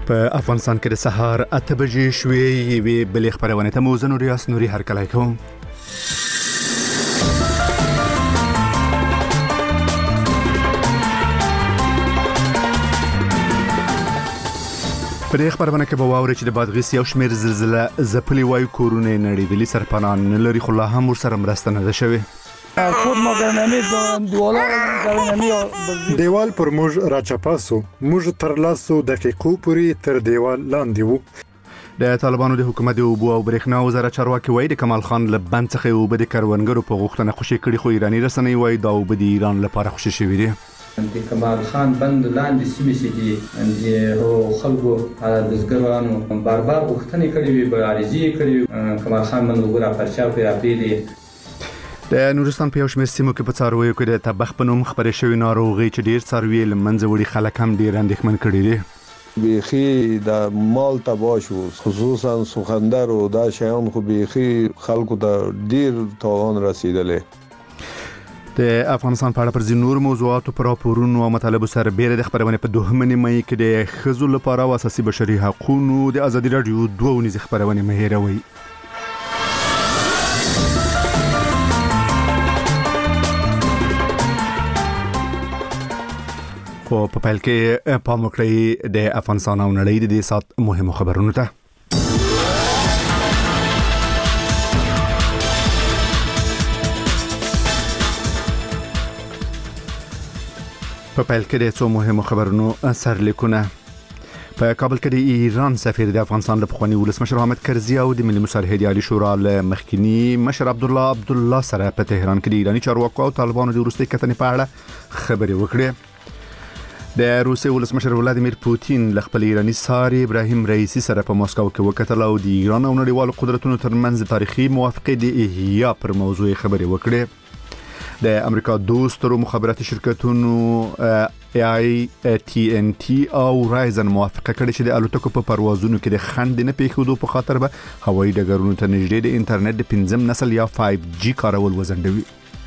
په افغانستان کې د سهار 8 بجې شوې یوې بلې خبرونه ته موزن ریاض نوري هرکلی کوم. په دې خبرونه کې به واورئ چې د بادغیس یو شمېر زلزله ځپلي وایي کورونه یې نړېدلي سرپناه نه لري خو لا هم ورسره مرسته نه ده شوې. دیوال پر موږ راچپاسو موږ تر لاسو دقیقو پورې تر دیوال لاندې وو. د طالبانو د حکومت د اوبو او برېښنا وزارت چارواکي وایي د کمال خان له بند څخه اوبه د کروندګرو په غوښتنه خوشي کړي خو ایراني رسنۍ وایي دا اوبه د ایران لپاره خوشي شوي دي. د کمال خان بند لاندې سیمې چې د خلکو بزګرانو بار غوښتنې کړې وي به عریضې کړې کمال خان بند اوبه راپرچاو کړي راپرېږدي. د نورستان په یو شمېر سیمو کې په څارویو کې د تبخ په نوم خپرې شوې ناروغي چې ډېر څاروي له منځه وړي خلک هم ډېر اندېښمن کړي دي. بیخي د مال تباه شو خصوصا سخندر او دا شیان خو بیخي خلکو ته ډېر تاوان رسیدلې. د افغانستان په اړه پر ځینو نور موضوعاتو پر راپورونو او مطالبو سره بیره د خبرونه په 2 مې کې د ښځو لپاره او اساسي بشري حقوقو د ازادي رادیو 2 ونیزه خبرونه مهیروي. خو په پیل کې پام وکړئ د افغانستان او نړۍ د دې سات مهمو خبرونو ته. په پیل کې د څو مهمو خبرونو سرلیکونه. په کابل کې د ایران سفیر د افغانستان د پخوانی ولسمشر حامد کرزي او د ملي مصالحې عالی شورا له مخکنی مشر عبدالله سره په تهران کې د ایرانی چارواکو او طالبانو د وروستي کتنې په اړه خبرې وکړې. د روسي ولسمشر ولادیمیر پوتین له خپل ایرانی ساري ابراهیم رئیسی سره په مسکو کې وکتل او د ایران او نړیوالو قدرتونو ترمنځ تاریخي موافقه د احیا پر موضوع خبرې وکړې. د امریکا دوسترو مخابراتي شرکتونو AT&T او رایزن موافقه کړې چې د الوتکو په پروازونو کې د خنډ نه پیښېدو په خاطر به هوایي ډګرونو ته نږدې د انټرنیټ د 5م نسل یا 5G کارول وزندوي.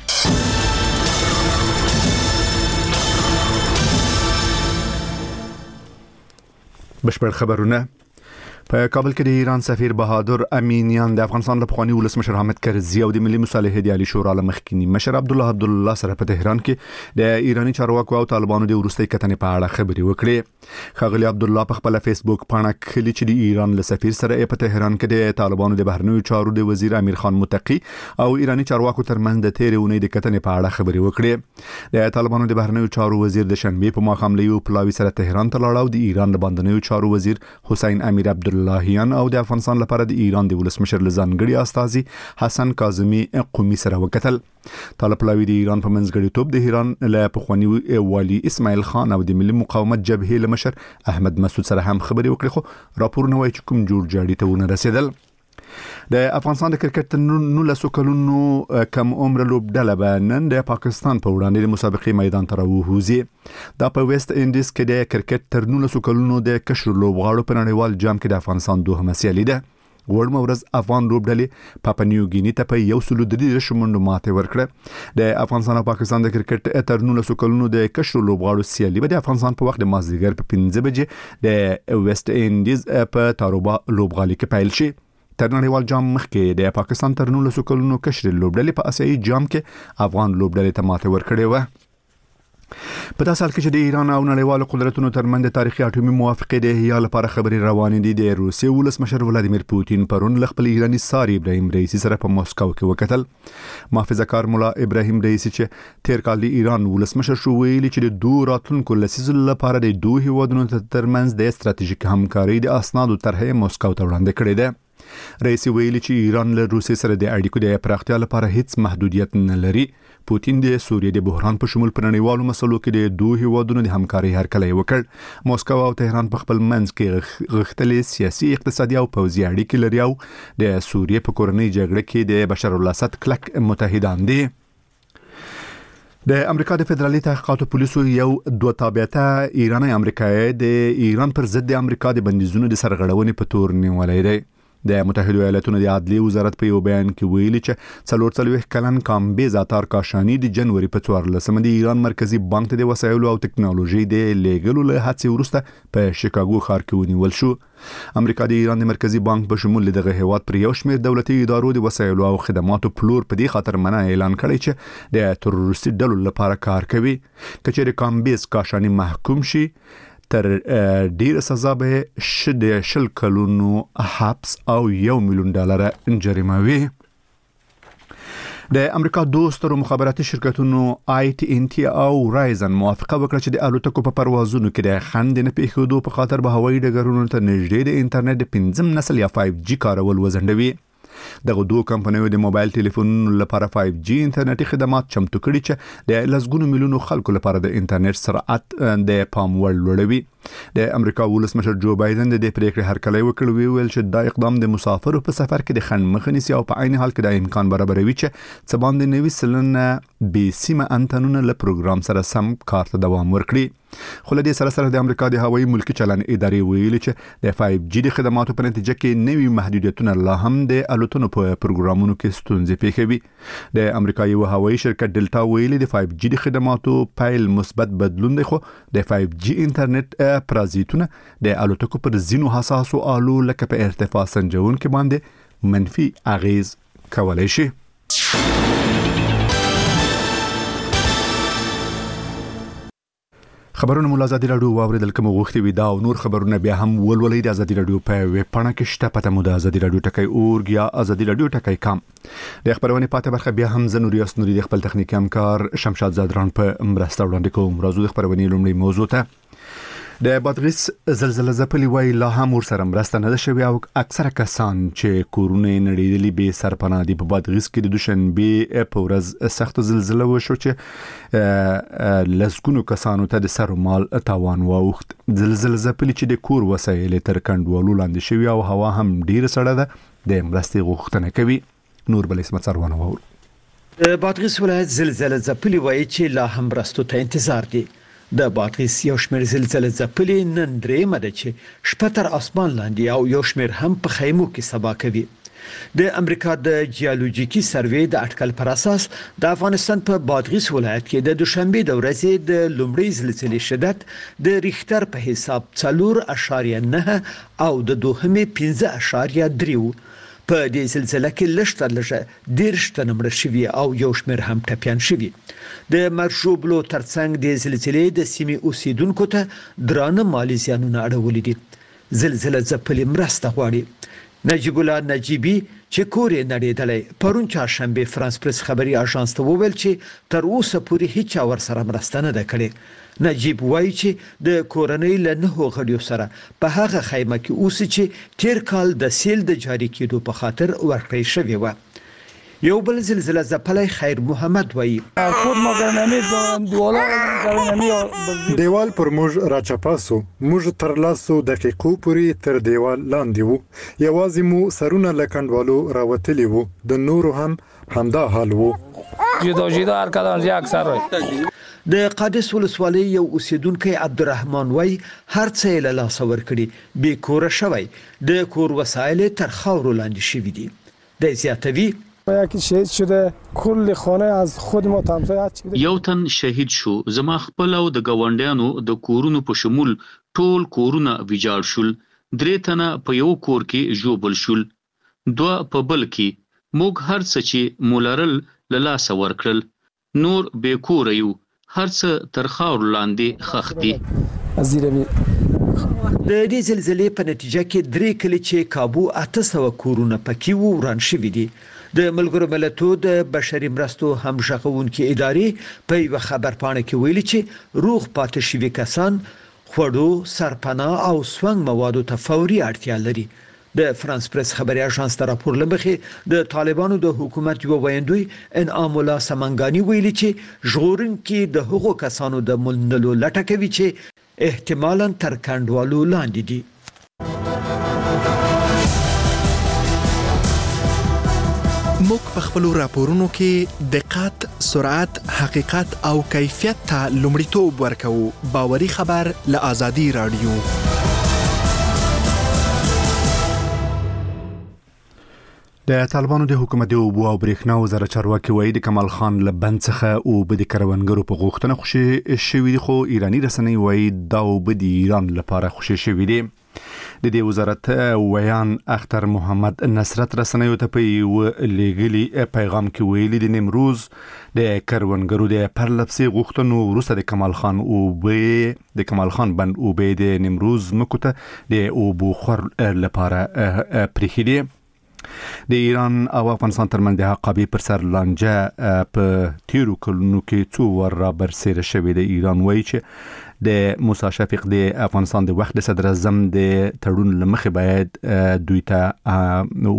بشپړ خبرونه. په کابل کې د ایران سفیر بهادر امینیان د افغانستان له پخوانی ولسمشر حامد کرزي او د ملي مصالحې عالی شورا له مخکنی مشر عبدالله سره په تهران کې د ایرانی چارواکو او طالبانو د وروستي کتنې په اړه خبرې وکړې. خغلی عبدالله په خپل فیسبوک باندې کلی چې د ایران له سفیر سره په تهران کې د طالبانو د بهرنیو چارو د وزیر امیر خان متقی او ایرانی چارواکو ترمنځ د تیرې اونۍ د کتنې په اړه خبرې وکړې. د طالبانو د بهرنیو چارو وزیر د شنبه په ماښام له یو پلاوی سره تهران ته لاړ او د ایران د باندنیو چارو وزیر حسین امیر عبداللهیان او د افغانستان لپاره د ایران د ولسمشر لزانګړي استازي حسن کاظمی قومي سره وکتل. طالب پلاوی د ایران په منځګړیتوب د ایران له پخوانی والی اسماعیل خان او د ملي مقاومت جبهې له مشر احمد مسعود سره هم خبرې وکړې خو راپورونه وایي چې کوم جوړ جاړي ته ونه رسیدل. د افغانستان د کرکټ 19 کلونو کم عمر لوبډله به نن د پاکستان په وړاندې د مسابقې میدان ته راوځي. دا په ویسټ انډیز کې د کرکټ تر 19 کلونو د کشر لوبغاړو په نړیوال جام کې د افغانستان دوهمه سیالي ده. وړمه ورځ افغان لوبډلې پاپا نیو ګینی ته په 103 شمنډو ماته ورکړه. د افغانستان او پاکستان د کرکټ تر 19 کلونو د کشر لوبغاړو سیالي به د افغانستان په وخت د مازدیګر په 5 بجې د ویسټ انډیز په تاروبا لوبغالي کې پیل شي. تر نړیوال جام مخکې د پاکستان تر 19 کلونو کشر لوبډلې په آسیایي جام کې افغان لوبډلې ته ماته ورکړې و. په داسې حال کې چې د ایران او نړیوالو قدرتونو ترمنځ د تاریخي اټومي موافقه د احیا لپاره خبرې روانې دي. د روسي ولسمشر ولادیمیر پوتین پرون له خپل ایرانی ساري ابراهیم رئیسی سره په مسکو کې وکتل. محافظه کار مولا ابراهیم رئیسی چې تیر کال د ایران ولسمشر شو ویلي چې د دوه راتلونکو لسیزو لپاره د دوه هیوادونو ترمنځ د استراتیژیک همکاري د اسنادو طرحه مسکو ته وړاندې کړې ده. رئیس ویلي چې ایران له روسیې سره د اړیکو د پراختیا لپاره هیڅ محدودیت نه لري. پوتین د سوریې د بحران په شمول په نړیوالو مسلو کې د دوه هیوادونو د همکارۍ هرکلی وکړ. مسکو او تهران په خپل منځ کې غښتلې سیاسي اقتصادي او پوځي اړیکې لري او د سوریې په کورنۍ جګړه کې د بشار الاسد کلک متحدان دي. د امریکا د فدرالي تحقیقاتو پولیسو یو دوه تابعیته ایرانی امریکایي د ایران پر ضد د امریکا د بندیزونو د سرغړونې په تور نیولې دی. د متحده ایالاتونو د عدلیې وزارت په یو بیان کې ویلي چې 44 کلن کامبیز اتار کاشانی د جنوري په 14 د ایران مرکزی بانک ته د وسایلو او ټکنالوژي د لیګلو له هڅې وروسته په شیکاګو ښار کې ونیول شو. امریکا د ایران د مرکزی بانک په شمول دغه هیواد پر یو شمېر دولتي ادارو د وسایلو او خدماتو پلور په دې خاطر منع اعلان کړی چې د تروریستي ډلو لپاره کار کوي. کچېرې کامبیز کاشانی محکوم شي تر ډیر سزا به شل کلونو حبس او $1 مليون جریمه وي. د امریکا دوسترو مخابراتي شرکتونو AT&T او رایزن موافقه وکړه چې د الوتکو په پروازونو کې د خنډ نه پیښېدو په خاطر به هوایي ډګرونو ته نږدې د انټرنیټ د 5م نسل یا 5G کارول وزندوي. دغه دوه کمپنیو د موبایل ټلیفونونو لپاره 5G انټرنیټي خدمات چمتو کړي چې د لسګونو میلیونو خلکو لپاره د انټرنیټ سرعت د پام وړ لوړوي. د امریکا ولسمشر جو بایدن د دې پریکړې هرکلی وکړ، ویل چې دا اقدام د مسافرو په سفر کې د خنډ مخه نیسي او په عین حال کې د امکان برابروي چې څه باندې 90 سلنه بې سیمه انټنونه له پروګرام سره سم کار ته دوام ورکړي. خو له دې سره د امریکا د هوایي ملکی چلن ادارې ویلي چې د 5G د خدماتو په نتیجه کې نوي محدودیتونه لا هم د الوتنو په پروګرامونو کې ستونزې پیښوي. د امریکا یو هوایي شرکت ډلټا ویلي د 5G د خدماتو پیل مثبت بدلون دی، خو د 5G انټرنیټ پرازیتونه د الوتکو پر ځینو حساسو آلو لکه په ارتفاع سنجونکو باندې منفي اغیز کولای شي. خبرونه مو آزادي رادیو واوریدل کوم غوښتي وي دا او نور خبرونه بیا هم ولولئ د آزادي رادیو په ویب پاڼه کې شته. پته مو د آزادي رادیو ټکی اورګ یا آزادي رادیو ټکی کام. د خبرونه پاتې برخه بیا هم زنوریاس نوري د خپل تخنیکی همکار شمشاد زادران په مرسته وړاندې کوم. راځو د خبرونه لومړی موضوع ته. د بادغیس زلزلې ځپلي وای لا هم ورسره مرسته نه ده شوې او اکثره کسان چې کورونه نړیدلي به سرپناه دي. په بادغیس کې د دوشنبه په ورځ سخت زلزلہ وشو چې لسګونو کسانو ته د سر او مال تاوان واوښت. زلزلې ځپلي چې د کور وسایل تر کنډوالو لاندې شوي او هوا هم ډیره سړه ده، د مرستې غوښتنه کوي. نور بل اسمت سروانه وور. د بادغیس ولایت زلزلې ځپلي وای چې لا هم مرستو ته انتظار دي. د بادغیس یو شمېر زلزلې ځپلي نن درېمه ده چې شپه تر اسمان لاندې او یو شمېر هم په خیمو کې سبا کوي. د امریکا د جیولوژیکي سروې د اټکل پر اساس د افغانستان په بادغیس ولایت کې د دوشنبه د ورځې د لومړۍ زلزلې شدت د ریختر په حساب 4.9 او د دوهمې 5.3 په دې زلزلې کې لږ 10 تنه مړه شوي او یو شمېر هم ټپيان شوي. د مرشوبلو ترڅنګ د زلزلې د سیمې اوسیدونکو ته درانه مالی زیانونه اړولي دي. زلزلې ځپلي مرسته غواړي. نجیب الله نجیبی چې کورې نړیدلې پرون چهارشنبه فرانس پریس خبري اژانس ته وویل چې تر اوسه پورې هیڅ ورسره مرسته نه ده کړې. نجیب وایي چې د کورنۍ له 9 غړیو سره په هغه خیمه کې اوسي چې تیر کال د سیل د جاری کېدو په خاطر ورکړی شوی و. یو بل زلزلہ ځپلی خیر محمد وایي دیوال پر موږ راچپاسو، موږ تر لاسو دقیقو پورې تر دیوال لاندې وو، یوازې مو سرونه له کنډوالو راوتلي وو، د نورو هم همدا حال وو. جدا هر کدام اکثر وای. د قادس ولسوالۍ یو اوسیدونکو عبدالرحمن وای هر څه له لاس ورکړي، بې کور شوی، د کور وسایل تر خاورو لاندې شوي دي. د زیاتوي یکی شهید شده، کل خانه از خود ما تمسایت شده. یو تن شهید شو، زما خپل او د گاونډیانو د کورونو په شمول ټول کورونه ویجاړ شول. 3 تنه په یو کور کې ژوبل شول، 2 په بل کې. موږ هر څه چې مولرل له لاسه ورکړل، نور بې کور یو، هر څه تر خاور لاندې خښ دي. د دې زلزلې په نتیجه کې 3 کلی چې کابو 800 کورونه پکې وو وران شوي دي. د ملګرو ملتونو د بشري مرستو همغږونکو ادارې په یو خبر پاڼه کې ویلي چې روغ پاتې شوي کسان خوړو، سرپناه او سونګ موادو ته فوري اړتیا لري. د فرانس پریس خبري اژانس ته راپور لمخې د طالبانو د حکومت یو ویاندوی انعام الله سمنګانی ویلي چې ژغورونکي د هغو کسانو د ملنلو لټه کوي چې احتمالاً تر کنډوالو لاندې دي. موږ په خپل راپورونو کې دقت، سرعت، حقیقت او کیفیت ته لومړیتوب ورکوو. باوري خبر له آزادي رادیو. د طالبانو د حکومت د اوبو او برېښنا وزارت چارواکي وایي د کمال خان له بند څخه اوبه د کروندګرو په غوښتنه خوشي شوي دي، خو ایرانی رسنۍ وایي دا اوبه د ایران لپاره خوشي شوي دي. د دې وزارت ویان اختر محمد نصرت رسنیو ته په یو لیګلی پیغام کې ویلي د نیمروز د کروندګرو د پرلپسې غوښتنو وروسته د کمال خان بند اوبه د نیمروز مکوته د اوبو خور لپاره پرېښي دي. د ایران او افغانستان ترمنځ د حقابې پر سر لانجه په تیرو کلونو کې څو ور را برسېره شوې. د ایران وایي چې د موسی شفیق د افغانستان د وخت صدر اعظم د تړون لمخې باید دوی ته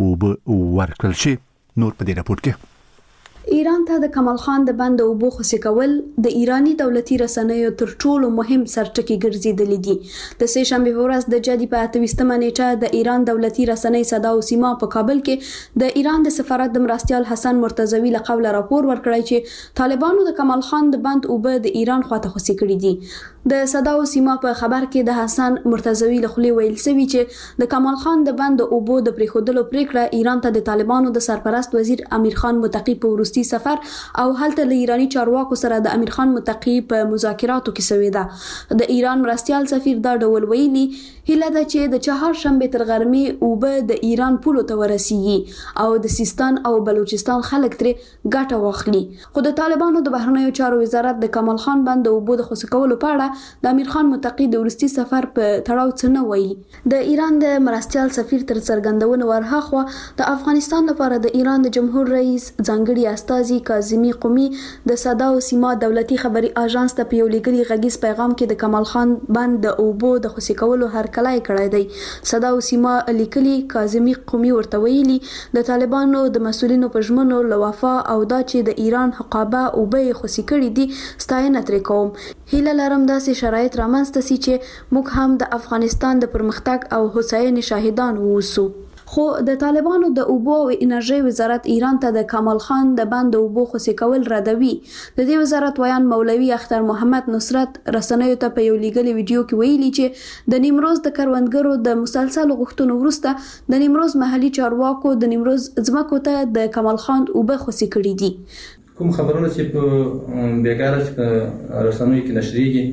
ورکړل شي. نور په دې راپور کې ایران ته د کمال خان د بند اوبو خوشي کول د ایرانی دولتي رسنیو تر ټولو مهم سرټکی ګرځیدل دي. د سه شنبه ورځ د جدي په 28مه نیټه د ایران دولتي رسنۍ صدا او سیما په کابل کې د ایران د سفارت د مرستیال حسن مرتضوی له قوله راپور ورکړی چې طالبانو د کمال خان د بند اوبه د ایران خواته خوشي کړي دي. د صدا او سیما په خبر کې د حسن مرتضوی له خولې ویل شوی چې د کمال خان د بند اوبو د پریښودلو پریکړه ایران ته د طالبانو د سرپرست وزیر امیر خان متقی په وروستي سفر او هلته له ایرانی چارواکو سره د امیر خان متقی په مذاکراتو کې شوې ده. د ایران مرستیال سفیر دا ډول ویلي هله ده چې د چهارشنبه تر غرمې اوبه د ایران پولو ته ورسیږي او د سیستان او بلوچستان خلک ترې ګټه واخلي. خو د طالبانو د بهرنیو چارو وزارت د کمال خان بند اوبو د خوشي کولو په اړه د امیر خان متقی د وروستي سفر په تړاو څه نه وایي. د ایران د مرستیال سفیر تر څرګندونه ورهاخوا د افغانستان لپاره د ایران د جمهور رئیس ځانګړي استازي کاظمی قومي د صدا او سیما دولتي خبري اژانس ته په یو لیکلي غږیز پیغام کې د کمال خان بند د اوبو د خوشي کولو هرکلی کړی دی. صدا او سیما لیکلي کاظمی قومي ورته ویلي د طالبانو د مسولینو په ژمنو لوافا او دا چې د ایران حقابه اوبه خوشي کړي دي ستاینه ترې کوم. هیله لرم داسې شرایط رامنځته شي چې موږ هم د افغانستان د پرمختګ او هوساینې شاهدان ووسو. خو د طالبانو د اوبو او انرژي وزارت ایران ته د کمال خان د بند اوبو خوشي کول ردوي. د دې وزارت ویان مولوي اختر محمد نصرت رسنیو ته په یو لیګلي ویډیو کې ویلي چې د نیمروز د کروندګرو د مسلسل غوښتنو وروسته د نیمروز محلي چارواکو د نیمروز ځمکو ته د کمال خان اوبه خوشي کړي دي. کوم خبرونه چې په بیګاره چې رسنیو کې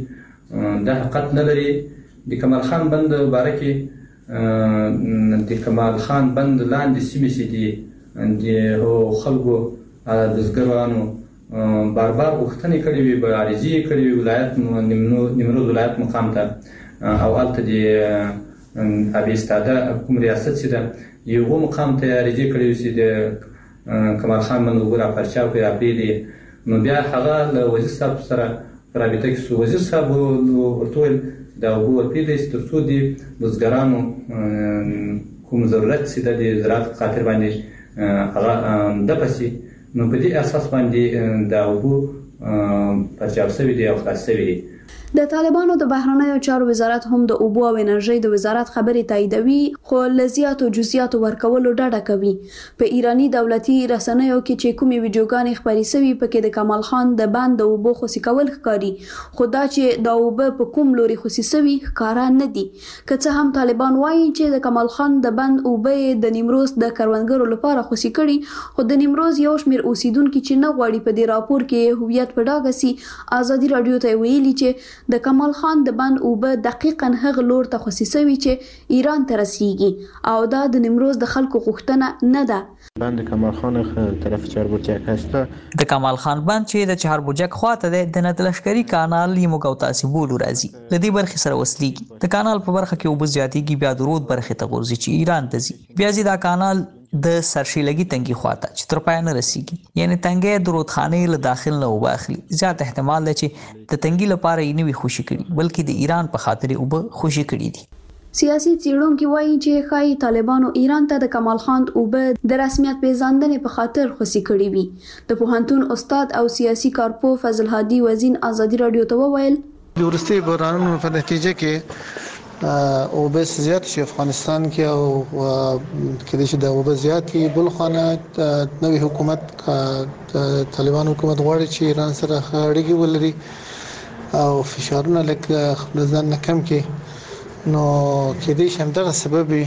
نشریږي دا حقیقت نه لري. د کمال خان بند باره کې د کمال خان بند لاندې سیمې چې دي د خلکو د زګروانو بار غوښتنې کړې وي، عریضې کړې وي ولایت نیمروز ولایت مقام ته او هلته د ابیستاده کوم ریاست چې ده یو مقام ته عریضې کړې وي چې د کمال خان بند اوبه راپرچاو کړي راپرېږدي. نو بیا هغه له وزیر صاحب سره په رابطه کې شو. وزیر صاحب ورته ویل دا اوبه ورپرېږدئ تر څو د بزګرانو کوم ضرورت چې د زراعت په خاطر باندې هغه دفع شي. نو په دې اساس باندې دا اوبه پرچاو شوي دي او خلاص شوي دي. د طالبانو د بهرنیو چارو وزارت هم د اوبو او انرژي د وزارت خبري تاییدوي، خو لزیات او جزئیات ورکولو ډاډه کوي. په ایرانی دولتي رسنیو کې چې کومې ویډیوګانې خبري شوي پکې د کمال خان د بند د اوبو خوشي کول ښکاري، خو دا چې د اوبه په کوم لوري خوشي شوي ښکارا نه دي. که څه هم طالبان وایي چې د کمال خان د بند اوبه د نیمروز د کروندګرو لپاره خوشي کړي، خو د نیمروز یو شمېر اوسیدونکو چې نه غواړي په دې راپور کې هویت په ډاګه سي ازادي رادیو ته ویلي چې د کمال خان د بند اوبه دقیقاً هغه لور ته خوشي شوي چې ایران ته رسیږي او دا د نیمروز د خلکو غوښتنه نه ده. بند کمال خان طرف چهاربرجک هست. د کمال خان بند چې د چهاربرجک خواته ده د نتلشکري کانال لیمو او تاسیبولو راځي. لدی برخه سره وصليږي. د کانال په برخه کې اوبه زیاتېږي، بیا د رود برخه ته غورځي چې ایران ته ځي. بیا دا کانال د سرشیلګي تنګي خواته چې تر پای نه رسیږي، یعنی تنګي د رودخانې له داخل نه اوبه اخلي. زیات احتمال دی چې د تنګي لپاره یې نه وي خوشي کړي بلکې د ایران په خاطر اوبه خوشي کړي دي. سیاسي څېړونکي وایي چې ښایي طالبانو ایران ته د کمال خان اوبه د رسمیت پیژندنې په خاطر خوشي کړي وي. د پوهنتون استاد او سیاسي کارپو فضل هادي وزین ازادي رادیو ته وویل د ورستي بحرانونو په نتیجه کې اوبه زیات شي افغانستان کې او کله چې د اوبه زیات کې بل خانه نوې حکومت طالبان حکومت غواړي چې ایران سره اړیکې ولري او فشارونه لکه خپل ځان نه کم کې، نو کې دې شم دغه سبب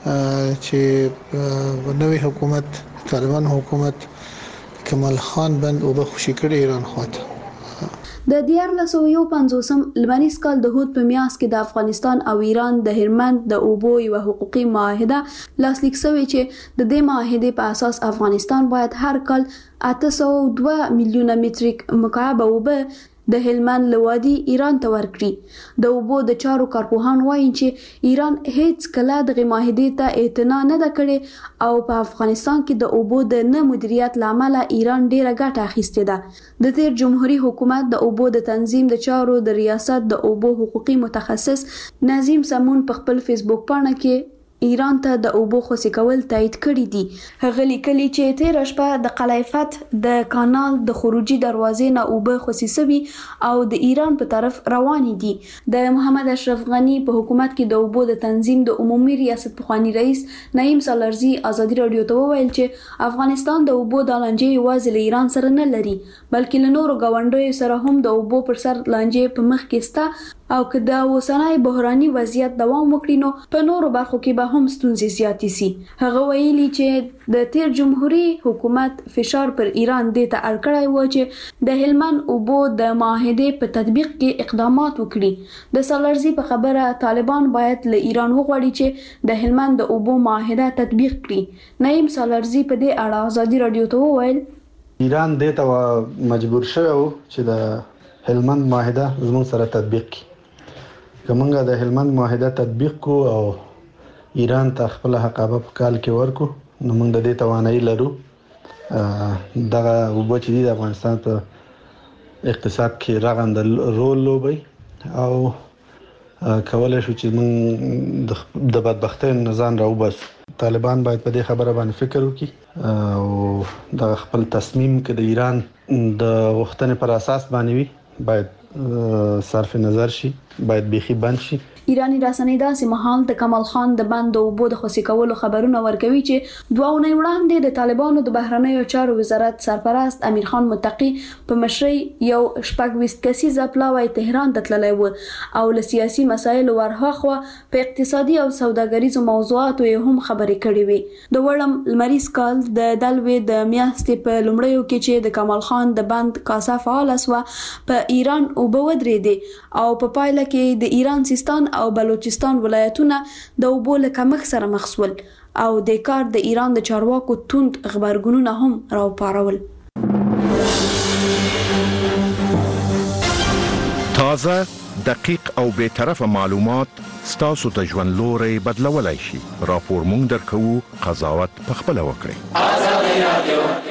چې نوې حکومت طالبان حکومت کمال خان بند او به خوشی کړي ایران خواته. د 1950 لمریز کال د هود په میاشت کې د افغانستان او ایران د هلمند د اوبو یو حقوقي معاهده لاسلیک شوې چې د دې معاهدې په اساس افغانستان باید هر کال 802 میلیونه متریک مکعب اوبه د هلمند لوادي ایران ته ورکړي. د اوبو د چارو کارپوهان وایي چې ایران هیڅ کله د معاهدې ته اعتنا نه ده کړې او په افغانستان کې د اوبو د نه مدیریت لامل ایران ډیره ګټه اخیستې ده. د تیر جمهوریت حکومت د اوبو د تنظیم د چارو د ریاست د اوبو حقوقي متخصص نظیم سمون په خپل فیسبوک پاڼه کې ایران ته د اوبو خوشی کول تایید کړی دي. هغه لیکلي چې تیر شپه د قلایفت د کانال د خروجي دروازې نه اوبه خوشی سوي او د ایران په طرف روانې دي. د محمد اشرف غنی په حکومت کې د اوبو د تنظیم د عمومي ریاست پخوانی رئیس نعیم سالارزی ازادي رادیو ته وویل چې افغانستان د اوبو د لانجې یوازې له ایران سره نه لري بلکې له نورو ګاونډیو سره هم د اوبو پر سر لانجې په مخ کې سته او که د اوسنۍ بحراني وضعیت دوام وکړي نو په نورو برخو کې به هم ستونزې زیاتې سي. هغه ویلي چې د تیر جمهوریت حکومت فشار پر ایران دې ته اړ کړی و چې د هلمند اوبو د معاهدې په تطبیق کې اقدامات وکړي. د سالارزی په خبره طالبان باید له ایران وغواړي چې د هلمند د اوبو معاهده تطبیق کړي. نعیم سالارزی په دې اړه ازادي رادیو ته وویل ایران دې ته مجبور شوی و چې د هلمند معاهده زموږ سره تطبیق کړي. کومه د هلمند معاهده تطبیق کو او ایران ته خپل حقابه په کال کې ورکو نو موږ د دې توانایي لرو دغه وبو چې د افغانستان په اقتصاد کې رغند رول لوبي او کولای شو چې موږ د بدبختۍ نزان راوبس. طالبان باید په دې خبره باندې فکر وکړي او د خپل تصمیم کې د ایران د غوښتنې پر اساس باندې وي باید صرف نظر شي باید بيخي بند شي. ایرانی رسنۍ داسې مهال د کمال خان د بند او اوبو د خوشی کولو خبرونه ورکوي چې 2 اونۍ وړاندې د طالبانو د بهرنیو چارو وزارت سرپرست امیر خان متقی په مشرۍ یو 26 کسیزه پلاوی تهران ته تللی و او له سیاسي مسایلو ورهاخوا په اقتصادي او سوداګریزو موضوعاتو هم خبرې کړې وي. د وړم لمریز کال د دلوي د میاشتې په لومړیو کې چې د کمال خان د بند کاسه فعال اسوه په ایران اوبه ودرېدې او په پایله کې د ایران سیستان او بلوچستان ولایتونه د اوبو له کمښت سره مخ شول او د کار د ایران د چارواکو توند خبرګونونه هم راوپارول. تازه دقیق او به طرفه معلومات ستاسو د ژوند لوري بدلولای شي. راپور مونږ درکو قضاوت په خپل وکړئ.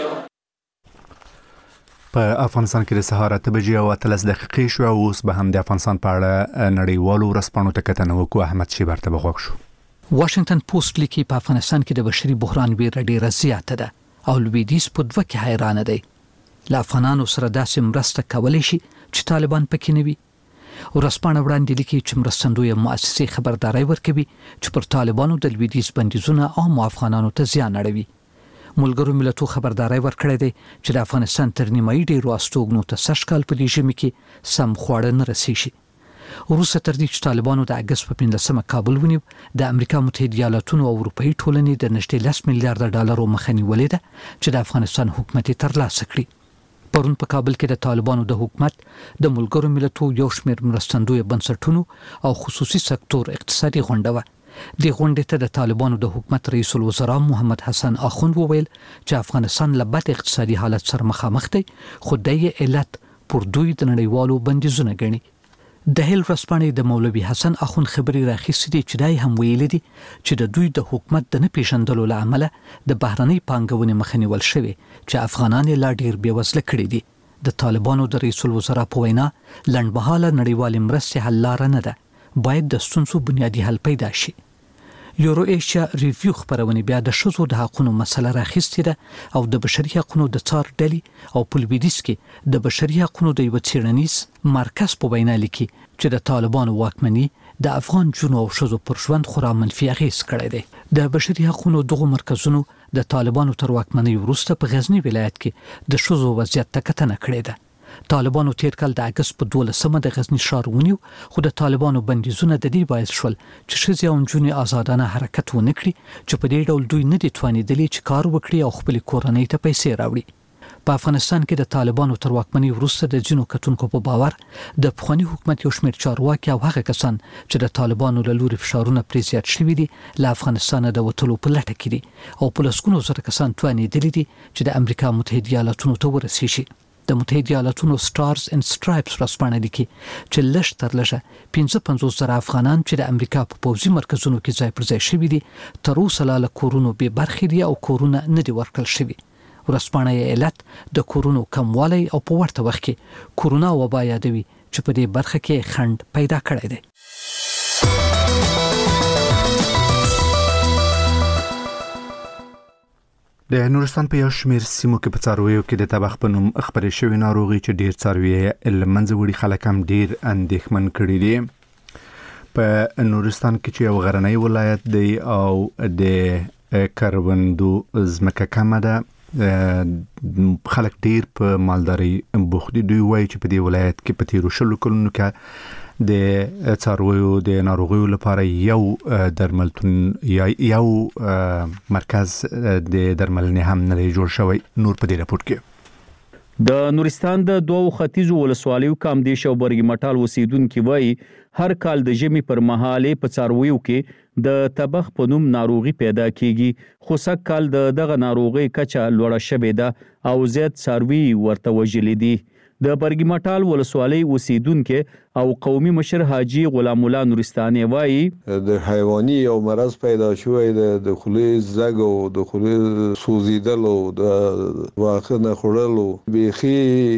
په افغانستان کې د سهار 8 بجې او 13 دقیقې شو او اوس به هم د افغانستان په اړه نړیوالو ورځپاڼو ته کتنه وکړو. احمد شیبر ته بغوښ شو. واشنگټن پوسټ لیکي په افغانستان کې د بشري بحران ویره ډیره زیاته ده او لویدیځ په دوه کې حیران دي. لا افغانانو سره داسې مرسته کولای شي چې طالبان پکې نه وي. ورځپاڼه وړاندې لیکي چې مرستندوی مؤسسې خبرداري ورکوي چې پر طالبانو د لویدیځ بندیزونه عام افغانانو ته زیان اړوي. ملګرو ملتونو خبرداري ورکړې ده چې د افغانستان تر نیمایي ډیرو استوګنو ته سشکال په لیژم کې سم خوړه نه رسیږي. وروسته تر دې چې طالبانو د اگست په 15 کابل ونیو د امریکا متحده ایالاتونو او اروپאי ټولنې د نږدې 10 میلیارډ ډالرو مخنیوي ولې ده چې د افغانستان حکومت ترلاسه کړي. پرون په کابل کې د طالبانو د حکومت د ملګرو ملتونو یو شمېر مرستندوی بنسټونو او خصوصي سکتور اقتصادي غونډه و. د غونډې ته د طالبانو د حکومت رئیس الوزرا محمد حسن اخوند وویل چې افغانستان له بد اقتصادي حالت سره مخامخ دی خو د علت پر دوی د نړیوالو بندیزونه ګڼي. د هیل ورځپاڼې د مولوي حسن اخوند خبري راخیستې دي چې دای هم ویل دي چې د دوی د حکومت د نه پیژندلو لامل د بهرنۍ پانګونې مخنیول شوی چې افغانان لا ډیر بیوزله کړي دي. د طالبانو د رئیس الوزرا په وینا لنډمهاله نړیوال مرستې حل لار نه ده، باید د ستونزو بنیادی حل پیدا شي. یورو ایشیا ریویو خبرونه بیا د شذو د حقوقو مسله راخیستې ده او د بشري حقوقو د څار ډلې او پولیبیدیس کې د بشري حقوقو د یو څېړنیز مرکز په وینا لیکي چې د طالبانو واکمني د افغان جنو او شذو پر ژوند خورا منفي اغیز کړی دی. د بشري حقوقو دغه مرکزونو د طالبانو تر واکمنۍ وروسته په غزنی ولایت کې د شذو وضعیت ته کتنه کړې ده. طالبانو تیر کال د اگست په 12 د غزنی ښار ونیو، خو د طالبانو بندیزونه د دې باعث شول چې ښځې او نجونې آزادانه حرکت ونه کړي، چې په دې ډول دوی نه دي توانېدلي چې کار وکړي او خپل کورنۍ ته پیسې راوړي. په افغانستان کې د طالبانو تر واکمنۍ وروسته د ځینو کتونکو په باور د پخوانی حکومت یو شمېر چارواکي او هغه کسان چې د طالبانو له لوري فشارونه پرې زیات شوي دي له افغانستان د وتلو په لټه کې دي او په لسګونو زره کسان توانېدلي دي چې د امریکا متحده ایالاتونو ته ورسیږي. د متحده ایالاتونو سټارز اینډ سټرایپس ورځپاڼه لیکي چې لږ تر لږه 55 زره افغانان چې د امریکا په پوځي مرکزونو کې ځای پر ځای شوي دي تر اوسه له کورونو بې برخې دي او کورونه نه دي ورکړل شوي. ورځپاڼه یې علت د کورونو کموالی او په ورته وخت کې کورونا وبا یادوي چې په دې برخه کې خنډ پیدا کړی دی. د نورستان په یو شمېر سیمو کې په څارویو کې د تبخ په نوم خپرې شوې ناروغي چې ډېر څاروي له منځه وړي خلک هم ډېر اندېښمن کړي دي. په نورستان کې چې یو غرنی ولایت دی او د کروندو ځمکه کمه ده، خلک ډېر په مالداري بوخت دي. دوی وایي چې په دې ولایت کې په تیرو 20 کلونو کې د څارویو د ناروغیو لپاره یو درملتون یا یو مرکز د درملنې هم نه جوړ شوی. نور په دې راپور کې د نورستان د دوو ختیځو ولسوالیو کامدیش او برګی مټال اوسیدونکو وایي هر کال د ژمي پر مهال په څارویو کې د تبخ په نوم ناروغي پیدا کیږي، خو سږ کال دغه ناروغي کچه لوړه شوې ده او زیات څاروي ورته وژلي دي. د برګی مټال ولسوالۍ اوسیدونکو او قومي مشر حاجی غلام الله نورستاني وایي د حیواني او مرض پیدا شوی د خولې زګ او د خولې سوزیدل او د واخه نه خړلو بيخي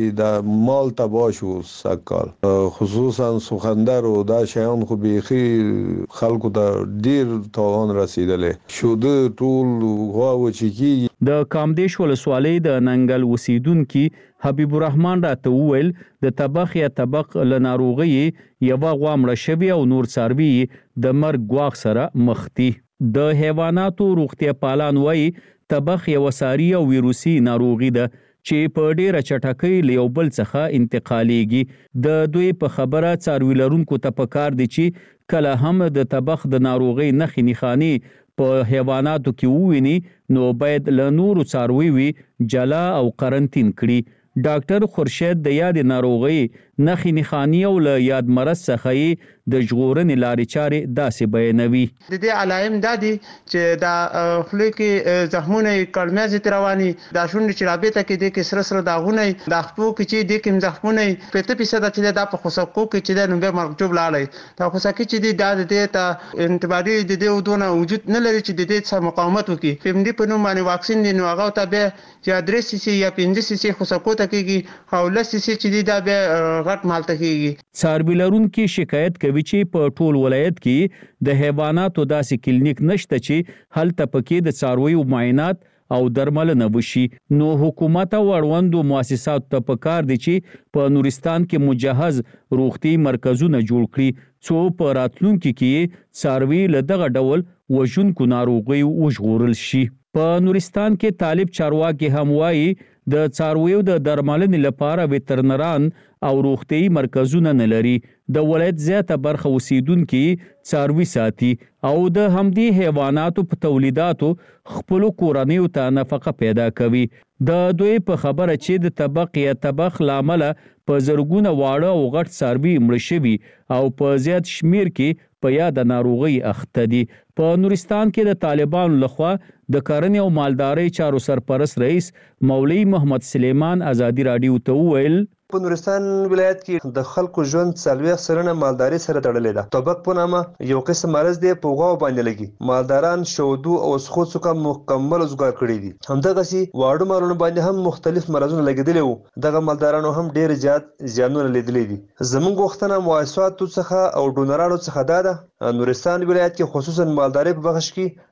د مال تبا شو سکال، خصوصا سخندر او دا شیان خو بيخي خلکو ته ډیر تاوان رسیدلې شو. د ټول غواو چې د کامدیش ولسوالۍ د ننګل اوسیدونکو حبیب الرحمن راته وویل د تبخ یا تبق له ناروغي یو غوامړه شوی او نور څاروي د مرګ ګواښ سره مخ دي. د حیواناتو روغتیا پالان وایي تبخ یو ساری او ویروسي ناروغي ده چې په ډیره چټکۍ له یو بل څخه انتقالېږي. د دوی په خبره څاروي لرونکو ته پکار دي چې کله هم د تبخ د ناروغي نښې نښانې په حیواناتو کې وویني نو باید له نورو څارویو جلا او قرنطین کړي. ډاکټر خورشید د یاد ناروغي نښې نښانې او له یاد مرض څخه د ژغورنې لارې چارې داسې بیانوي. د دې علائم دا دي چې دا خولې کې زخمونه کړمېز رواني، دا شونډې چې رابطه کې دي کې سره سره داغونه، دا خپو کې چې دي کې زخمونه 50% چې دا په خوسکو کې چې د نومبر مرجوب لاړی، دا خوسکي چې دي دا د دې ته انټيبادي د دې ودونه وجود نه لري چې د دې څخه مقاومت وکړي. PMD په نوم باندې واکسین دي، نو هغه ته به یا 3 سي یا 5 سي خوسکو ته کېږي او 10 سي چې دي دا به غټ مالته کېږي. څاروي لرونکو شکایت کوي چې په ټول ولایت کې د حیواناتو داسې کلینیک نشته چې هلته پکې د څارویو معاینات او درملنه وشي. نو حکومت او اړوندو مؤسساتو ته پکار دي چې په نورستان کې مجهز روغتي مرکزونه جوړ کړي څو په راتلونکي کې څاروي له دغه ډول وژونکو ناروغیو وژغورل شي. په نورستان کې طالب چارواکي هم وایي د څارویو د درملنې لپاره وترنران او روغتي مرکزونه نه لري. د ولایت زیاته برخه اوسیدونکو څاروي ساتي او د همدې حیواناتو په تولیداتو خپل کورنیو ته نفقه پیدا کوي. د دوی په خبره چې د تبق یا تبخ لامل په زرګونه واړه او غټ څاروي مړ شوي او په زیات شمیر کې په یاد ناروغي اخته دي. په نورستان کې د طالبانو لخوا د کرنې او مالدارۍ چارو سرپرست رئیس مولوی محمد سلیمان ازادي رادیو ته وویل په نورستان ولایت کې د خلکو ژوند 40 سرنه مالداري سره تړلې ده. توبک په نامه یو قسم مرض دی په غوا باندې لګي. مالداران شودو او سخو څخه مکمل روزګار کړی دي. همدغه سي واړو مالونو باندې هم مختلف مرزونه لګیدلي وو. دغه مالدارانو هم ډیر زیات زیانونه لیدلي دي. زموږ وختونه مؤسساتو څخه او ډونرانو څخه دا ده نورستان ولایت کې خصوصا مالداري په بخش کې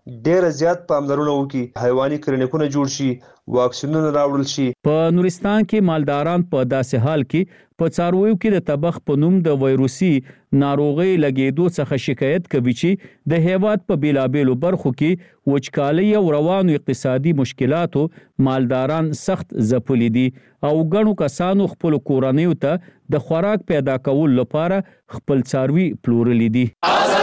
ډېر زیات پاملرنه وکړي، حیواني کلینیکونه جوړ شي، واکسینونه راوړل شي. په نورستان کې مالداران په داسې حال کې په څارویو کې د تبخ په نوم د وایروسي ناروغي لګیدو څخه شکایت کوي چې د هیواد په بیلابېلو برخو کې وچکالي او روانو اقتصادي مشکلاتو مالداران سخت ځپلي دي او ګڼو کسانو خپل کورنیو ته د خوراک پیدا کول لپاره خپل څاروي پلورلي دي.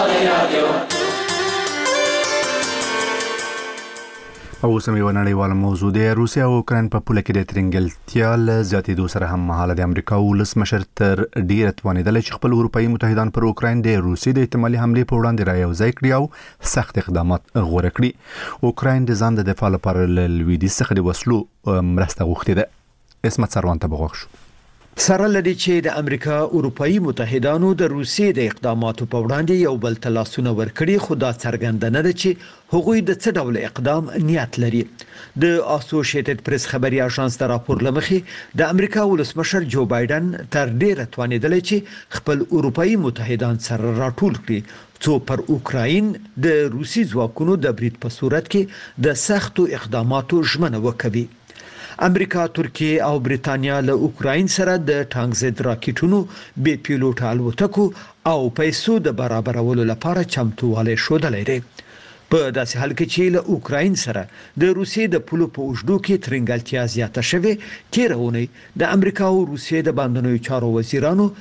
او سمې ونړیواله موضوع د روسیا او اوکراین په پوله کې د ترنګلتیا له زیاتېدو سره هم مهاله د امریکا ولسمشر تر ډیره توانېدل چې خپل اروپایي متحدان پر اوکراین د روسیې د احتمالي حملې په وړاندې رايوځای کړي او سخت اقدامات غوره کړي. اوکراین د ځان د دفاع لپاره له لویدیځ څخه د وسلو مرسته غوښتې ده. اسمت سروان ته بغوښ شو. سره لدی چې د امریکا اروپایي متحدانو د روسیې د اقداماتو په وړاندې یو بل تلاسونه ورکړي، خو دا څرګندنه ده چې هغوی د څه ډول اقدام نیت لري. د اسوسییټډ پریس خبري اژانس د راپور لمخې د امریکا ولسمشر جو بایدن تر ډیره توانېدل چې خپل اروپایي متحدان سره راټول کړي څو پر اوکراین د روسي ځواکونو د برید په صورت کې د سختو اقداماتو ژمنه وکړي. امریکا، ترکیه او بریتانیا له اوکراین سره د ټانک ضد راکټونو، بې پیلوټ الوتکو او پیسو د برابرولو لپاره چمتووالی ښودلی دی. په داسې حال کې چې له اوکراین سره د روسیې د پولو په اوږدو کې ترنګلتیا زیاته شوې، تېره اونۍ د امریکا او روسیې د باندنیو چارو وزیرانو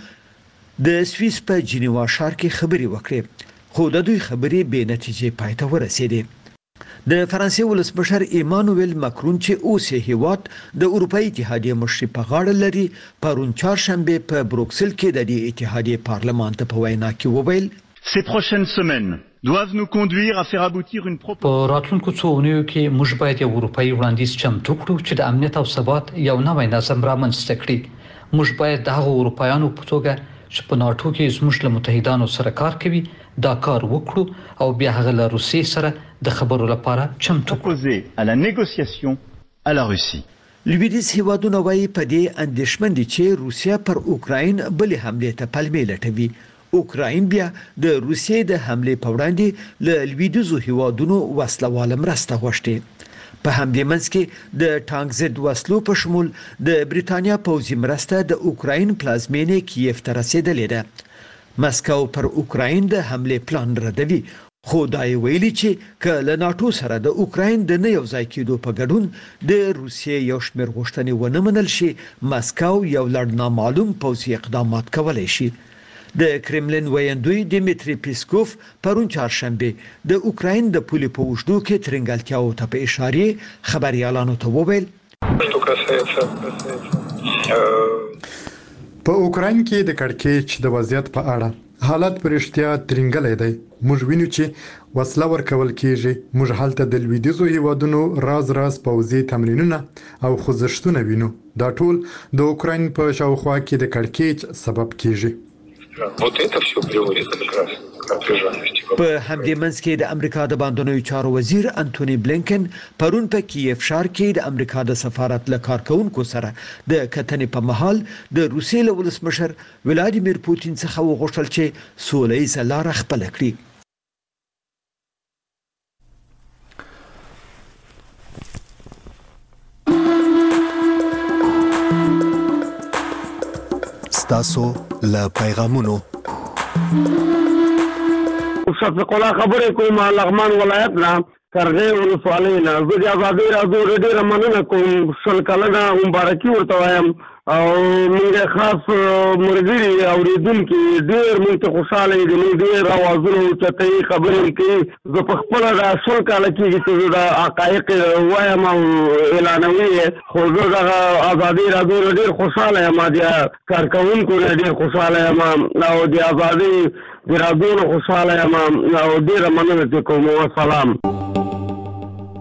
د سویس په جنیوا ښار کې خبرې وکړې، خو د دوی خبرې بې نتیجې پای ته ورسېدې. د فرانسې ولسمشر ایمانوئل ماکرون چې اوس هیواد د اروپאי اتحادیه مشري په غاړه لري، پرون چهارشنبه په بروکسل کې د دې اتحادیه پارلمان ته په وینا کې وویل Ces prochaines semaines doivent nous conduire à faire aboutir une proposition. په راتلونکو څو اونیو کې موږ باید یو اروپאי وړاندیز چمتو کړو چې د امنیت او ثبات یو نوی نظم رامنځته کړي. موږ باید د هغو اروپایانو په توګه چې په ناتو کې زموږ له متحدانو سره کار کوي دا کار وکړو او بیا هغه له روسیې سره د خبرو لپاره چمتو کړو. à la négociation à la Russie. لویدیځ هیوادونه وايي په دې اندېښمن دي چې روسیا پر اوکراین بلې حملې ته پلمې لټوي. اوکراین بیا د روسیې د حملې په وړاندې له لویدیځو هیوادونو وسلواله مرسته غوښتې. په همدې منځ کې د ټانک ضد وسلو په شمول د بریتانیا پوځي مرسته د اوکراین پلازمینې کیف ته رسیدلې ده. مسکو پر اوکراین د حملې پلان ردوي، خو دا یې ویلي چې که له ناتو سره د اوکراین د نه یوځای کېدو په ګډون د روسیې یو شمېر غوښتنې ونه منل شي، مسکو یو لړ نامعلوم پوځي اقدامات کولی شي. د کرملین ویاندوی دیمیتری پیسکوف پرون چهارشنبه د اوکراین د پولې په اوږدو کې ترنګلتیاو ته په اشارې خبريالانو ته وویل په اوکراین کې د کړکېچ د وضعیت په اړه حالت پرشتیا ترنګلې دی. موږ وینو چې وسله ورکول کېږي. موږ هلته د لویدیځو هیوادونو راز پوځي تمرینونه او خوځښتونه وینو. دا ټول د اوکراین په شاوخوا کې د کړکېچ سبب کېږي. په همدې منځ کې د امریکا د باندنیو چارو وزیر انټونی بلینکن پرون په کیف ښار کې د امریکا د سفارت له کارکونکو سره د کتنې په مهال د روسیې له ولسمشر ولادیمیر پوتین څخه وغوښتل چې سوله ییزه لاره خپله کړي. ستاسو له پیغامونو شفیق الله خبرې کوم لغمان ولایت نه کرغې ولسوالۍ نه. زه د ازادۍ راډیو ډېره مننه کوم. شل کلنه مبارکي ورته وایم او موږ خاص مرګري اورېدونکي ډېر موږ ته خوشاله دي. موږ ډېر اوازونه اوچتوي، خبرې کوي. زه په خپله دا شل کاله کېږي چې زه د حقایق وایم او اعلانوي، خو زه دغه ازادۍ راډیو نه ډېر خوشاله یم. د کارکوونکو نه ډېر خوشاله یم او د ازادۍ د راډیو نه خوشاله یم او ډېره مننه چې کوم. وسلام.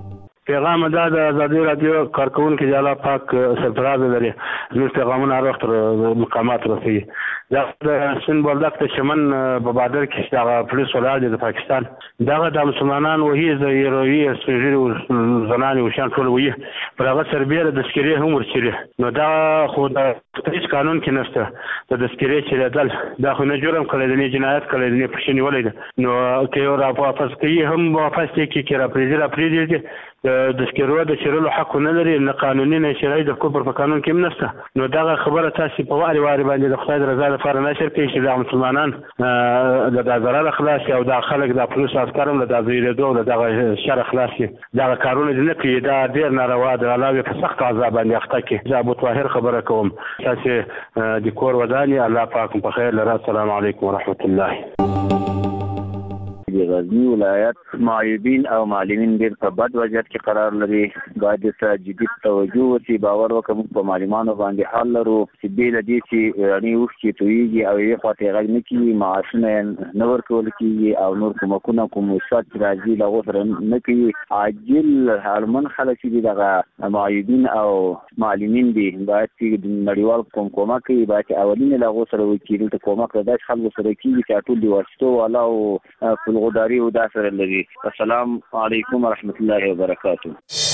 پیغام دا د ازادي رادیو کارکونکو د الله پاک سرفراز لري زموږ پیغامونه هر وخت مقامات رسوي. دا د سن بولدک ته شمن په بادر کې دا پولیس ولاړ د پاکستان دغه د مسلمانان وهي د یروي سجل زنان او شان ټول وي پر هغه سربېره د سکري هم ورچري نو دا خو د هیڅ قانون کې نشته د سکري چې دل دا خو نه جرم کړی دی جنایت کړی دی پښینی ولې نو کې را واپس کوي هم واپس کې را پریږدي د سکرو د چیرلو حق نه لري نه قانوني نه شرعي د کوپر په قانون کې نشته نو دا خبره تاسو په واري باندې د خدای رضا لپاره نشر کوي چې د مسلمانان د ضرر خلاص او د خلک د پولیس عسکرم د زیریدو د شر خلاص دا کارونه نه کوي دا ډیر ناروا ده علاوه په سخت عذاب باندې اخته کې زه ابو طاهر خبره کوم تاسو د کور وداني الله پاک په خیر لرا. السلام علیکم ورحمت الله. غزنی ولایت معیوبین او معلمین ډېر په بد وضعیت کې قرار لري. باید ورته جدي توجه وشي. باور وکړو موږ په معلمانو باندې حال لرو چې بې له دې چې رڼې اوښکې تویېږي او یوې خوا ته غږ نه کېږي معاشونه یې نه ورکول کېږي او نور کومکونه کوم مثبت چې راځي له هغو سره نه کوي. عاجل حالمند خلک چې دي دغه معیوبین او معلمین دي باید چې د نړیوال کومک کوي باید چې اولین له هغو سره وکړي. دلته کومک له داسې خلکو سره کېږي چې ټول د واسطو والا او داری او دا سره لري. السلام علیکم ورحمت الله وبرکاته.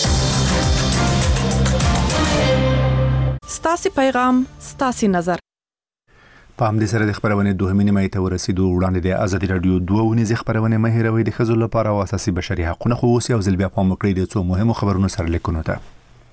ستاسو پیغام ستاسو نظر. په همدې سره د خبرونه دوهمې نیمه ته ورسېدو. وړاندې د ازادي رادیو 2 ونیزه خبرونه مهیروي د خزو لپاره او اساسي بشري حقوقو خو اوس یو ځل بیا پام وکړئ د څو مهمو خبرونو سره لیکونو ته.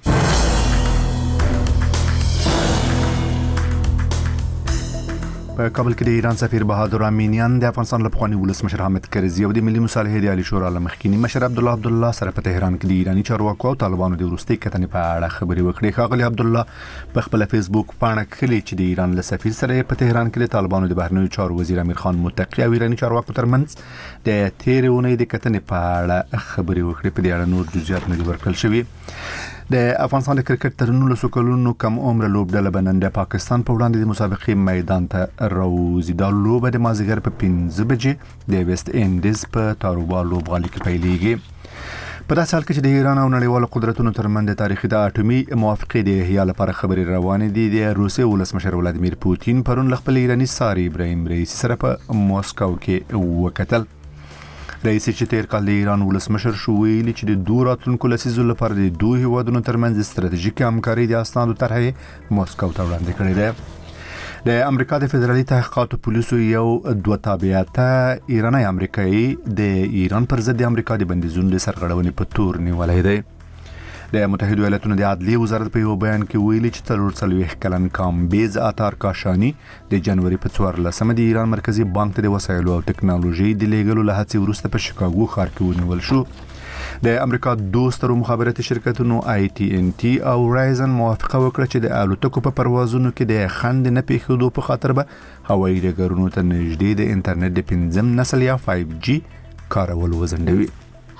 په کابل کې د ایران سفیر بهادر امینیان د افغانستان لپاره ولسمشر حامد کرزي او د ملي مصالحې د عالی شورا لمخکینی مشر عبد الله سره په تهران کې د ایرانی چارواکو او طالبانو د وروستي کتنې په اړه خبرې وکړې. ښاغلي عبد الله په خپل فیسبوک باندې کلی چې د ایران له سفیر سره په تهران کې د طالبانو د بهرنیو چارو وزیر امیر خان متقی او ایرانی چارواکو ترمنځ د تیرونې د کتنې په اړه خبرې وکړې. په دې اړه نور جزئیات نه ورکړل شوي. د افغانستان د کرکټ تر 19 کلونو کم عمر لوبډله بنن د پاکستان په وړاندې د مسابقې میدان ته راوځي. دا لوبه د مازیګر په 5 بجې د ویسټ انډیز په تاروبا لوبغالي کې پیلېږي. په داسې حال کې چې د ایران او نړیوالو قدرتونو ترمنځ د تاریخي د اټومي موافقې د احیا لپاره خبرې روانې دي. د روسیې ولسمشر ولادیمیر پوتین پرون له خپل ایرانی ساري ابراهیم رئیسی سره په موسکو کې وکتل. رئیسی چې تیر کال د ایران ولسمشر شو ویلي چې د دوه راتلونکو لسیزو لپاره د دوه هیوادونو ترمنځ ستراتیژیکه همکاري د اسنادو طرحې موسکو ته وړاندې کړې ده. د امریکا د فدرالي تحقیقاتو پولیسو یو دوه تابعیته ایرانی امریکایي د ایران پر ضد د امریکا د بندیزونو د سرغړونې په تور نیولې ده. د متحده ایالاتونو د عدلیې وزارت په یو بیان کې ویلي چې 43 کلن کامبیز اتار کاشانی د جنوري په 14 د ایران مرکزی بانک ته د وسایلو او ټکنالوژي د لیږلو له هڅې وروسته په شیکاګو ښار کې ونیول شو. د امریکا دوسترو مخابراتي شرکتونو AT&T او Verizon موافقه وکړه چې د الوتکو په پروازونو کې د خند نه پیښېدو په خاطر به هوایي ډګرونو ته نږدې د انټرنیټ د 5م نسل یا 5G کارول وزندوي.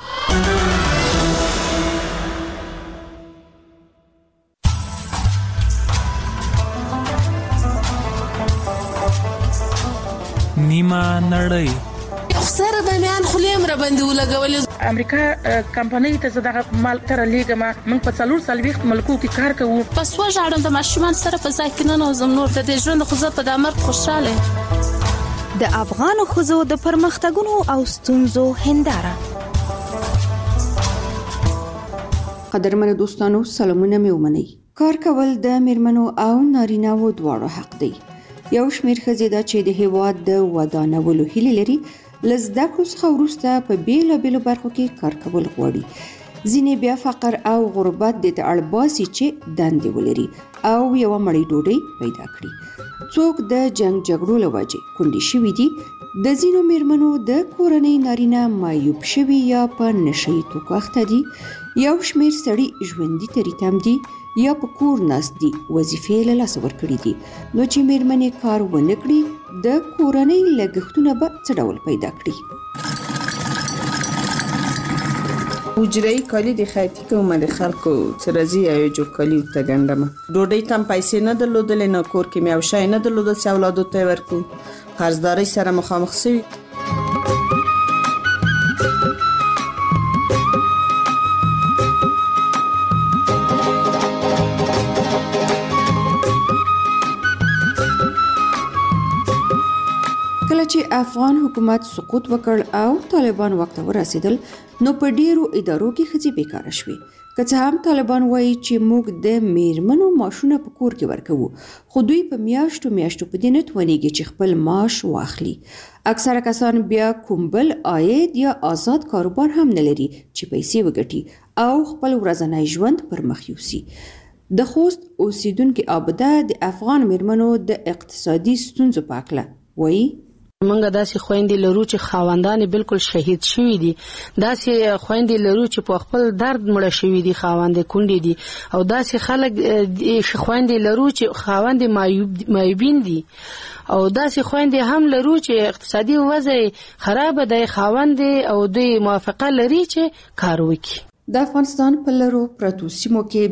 نیمه نړۍ سره د میان خلیم را باندې ولګول. امریکا کمپنۍ ته زړه مال تر لیګما موږ په 440 ملکو کې کار کوو. پس وژاړم د ماشومان سره په ځای کې نه نوزم نور د دې ژوند خو زه په دامر خوشاله. د افغان خزو د پرمختګونو او ستونزو هنداره. قدرمن دوستانو سلامونه مې ومنئ. کار کول د میرمنو او نارینه‌و دواړو حق دی. یو شمېر ښځې دا چې د هیواد د ودانولو هیلې لري له زده کړو څخه وروسته په بیلابیلو برخو کې کار کول غواړي. ځینې بیا فقر او غربت د ته اړ باسي چې دندې ولري او یوه مړۍ ډوډۍ پیدا کړي. څوک د جنگ جګړو له وجې کونډې شوي دي. د ځینو میرمنو د کورنۍ نارینه معیوب شوي یا په نشهیي توکو اخته دي. یو شمېر سړي ژوندي ترې تم دي یا په کور ناست دي وظیفې له لاسه ورکړي دي. نو چې میرمنې کار ونه کړي د کورنۍ لګښتونه به څه ډول پیدا کړي؟ حجره‌ای کالی د خیاطي کومه د خلکو څه راځي یا جوړ کالی ته ګنډم. ډوډۍ تم پیسې نه درلودلې نه کور کې مې او شی نه درلودل چې اولادو ته ورکو. قرضدارۍ سره مخامخ شوي. چې افغان حکومت سقوط وکړ او طالبان وخت ورسېدل نو په ډیرو ادارو کې ښځې بیکاره شوې. که څه هم طالبان وایي چې موږ د میرمنو معاشونه په کور کې ورکوو خو دوی په میاشتو په دې نه توانیږي چې خپل معاش واخلي. اکثره کسان بیا کوم بل عاید یا آزاد کاروبار هم نه لري چې پیسې وګټي او خپل ورځنی ژوند پر مخ یوسي. د خوست اوسیدونکو عابده د افغان میرمنو د اقتصادي ستونزو په اړه وایي منګه داسې خويندې لرو چې خاوندان بالکل شهید شوی دي، داسې خويندې لرو چې په خپل درد مړه شوی دي، خاوند کونډې دي، او داسې خلک خويندې لرو چې خاوند مایوبین دي، او داسې خويندې هم لرو چې اقتصادي وضع خراب دی، خاوند او دوی موافقه لري چې کار وکړي. د افغانستان په لرو پرتو سیمو کې